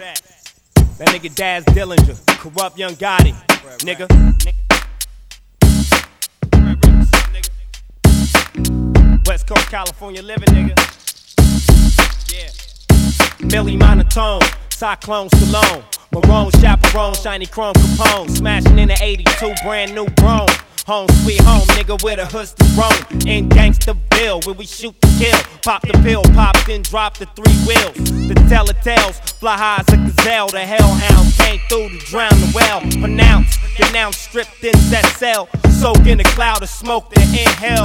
That nigga Daz Dillinger, Corrupt Young Gotti, nigga. West Coast California living, nigga. Yeah. Millie Monotone, Cyclone Stallone, Marone Chaperone, Shiny Chrome Capone, smashing in the 82 brand new Brougham. Home sweet home, nigga, where the hoods to roam. In Gangsterville, where we shoot to kill. Pop the pill, pop, then drop the 3 wheels. The telltales, fly high as a gazelle. The hellhounds came through to drown the well. Pronounce, denounced, stripped in that cell. Soak in a cloud of smoke, then inhale.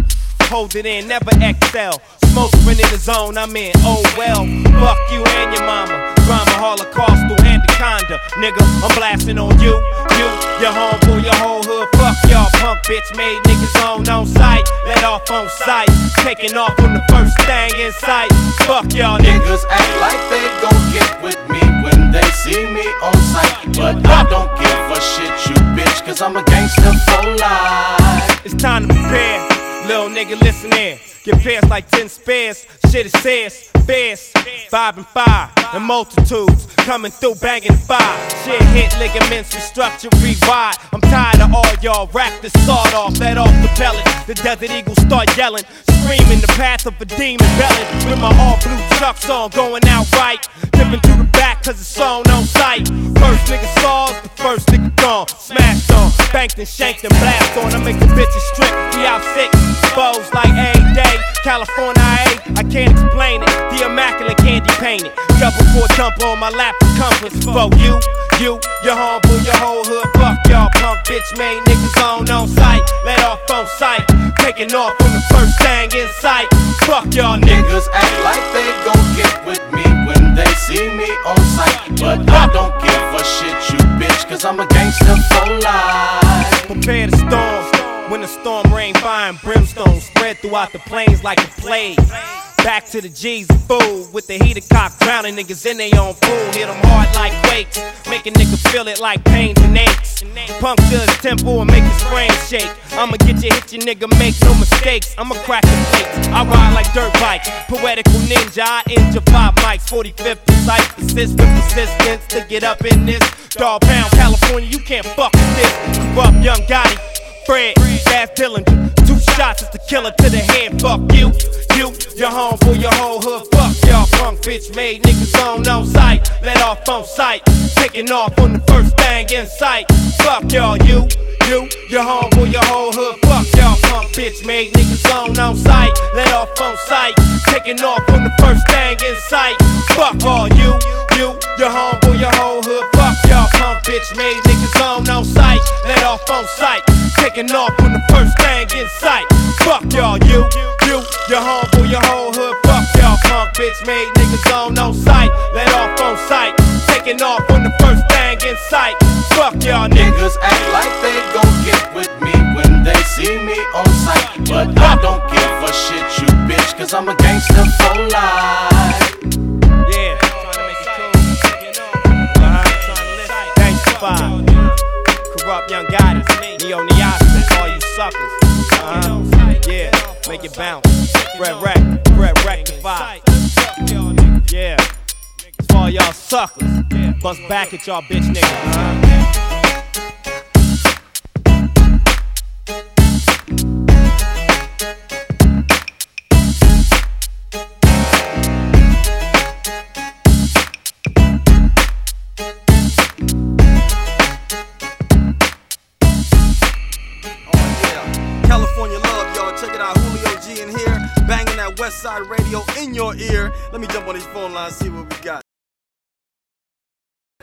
Hold it in, never exhale. Smoking in the zone, I'm in, oh well. Fuck you and your mama. Drama, Holocaust, Anaconda. Nigga, I'm blasting on you, your homeboy, your whole hood. Fuck y'all punk bitch made niggas on sight. Let off on sight. Taking off on the first thing in sight. Fuck y'all niggas act like they gon' get with me when they see me on sight. But I don't give a shit, you bitch, cause I'm a gangster for life. It's time to prepare. Little nigga, listen here. Get pierced like 10 spears. Shit is serious. Bears, 5 and 5, and multitudes coming through banging the fire. Shit hit ligaments, restructure, rewired. I'm tired of all y'all rack the sawed off, let off the pellet. The Desert Eagles start yelling, screaming the path of a demon belling. With my all blue chucks on, going out right. Dipping through the back cause it's on sight. First nigga saws, the first nigga gone. Smashed on, banked and shanked and blast on. I make the bitches strip, we out sick. Foes like a day, California I can't explain it. The immaculate candy painted. Double 4 jump on my lap circumference. For you, your homeboy, your whole hood. Fuck y'all punk bitch made niggas on sight. Let off on sight. Taking off on the first thing in sight. Fuck y'all niggas act like they gon' get with me when they see me on sight. But I don't give a shit, you bitch, cause I'm a gangster for life. Prepare the storm. When the storm rain, fire and brimstone spread throughout the plains like a plague. Back to the G's and fool with the heater cock, drowning niggas in their own pool. Hit them hard like quakes, make a nigga feel it like pains and aches. Puncture his tempo and make his brain shake. I'ma get you, hit your nigga, make no mistakes. I'ma crack the plates, I ride like dirt bike. Poetical ninja, I injure 5 mics. 45th precise, persist with persistence to get up in this. Dog pound, California, you can't fuck with this. Corrupt Young Gotti, Fred, Daz Dillinger. 2 shots is the killer to the head. Fuck you, your homeboy, your whole hood. Fuck y'all punk bitch made niggas on sight. Let off on sight. Taking off on the first thing in sight. Fuck y'all, you, your homeboy, your whole hood. Fuck y'all punk bitch made niggas on sight. Let off on sight. Taking off on the first thing in sight. Fuck all you, your homeboy, your whole hood. Fuck y'all punk bitch made niggas on sight. Let off on sight. Taking off on the first thing in sight. Fuck y'all, you, your homeboy, your whole hood. Fuck y'all punk bitch made niggas on sight. Let off on sight. Taking off on the first thing in sight. Fuck y'all niggas act like they gon' get with me when they see me on sight. But I don't give a shit, you bitch, cause I'm a gangster for life. Yeah, trying to make it cool. Gangsta-fied. Corrupt Young Gotti, Neo Neostic, all you suckers. Yeah, make it bounce. Fred Rectify. Yeah, it's for all y'all suckers. Bust back at y'all bitch niggas. California love, y'all. Check it out. Julio G in here, banging that West Side Radio in your ear. Let me jump on these phone lines, see what we got.